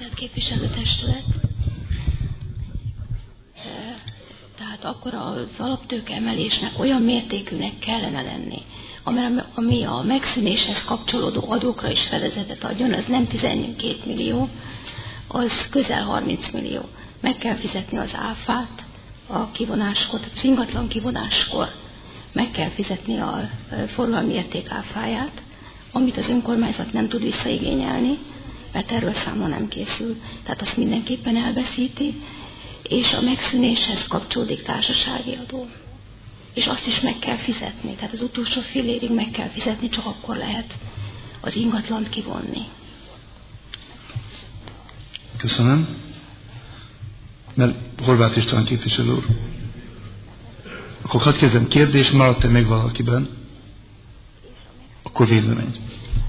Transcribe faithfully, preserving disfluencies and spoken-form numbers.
Tisztelt Képviselőtestület! Tehát akkor az alaptőke emelésnek olyan mértékűnek kellene lenni, ami a megszűnéshez kapcsolódó adókra is fedezetet adjon, az nem tizenkét millió, az közel harminc millió. Meg kell fizetni az áfát a kivonáskor, tehát az ingatlan kivonáskor meg kell fizetni a forgalmi érték áfáját, amit az önkormányzat nem tud visszaigényelni, mert erről számon nem készül. Tehát azt mindenképpen elveszíti, és a megszűnéshez kapcsolódik társasági adó. És azt is meg kell fizetni, tehát az utolsó fillérig meg kell fizetni, csak akkor lehet az ingatlant kivonni. Köszönöm. Mert Horváth István képviselő úr. Akkor hadd kezdem, kérdés, maradt-e még valakiben? Akkor végül megy.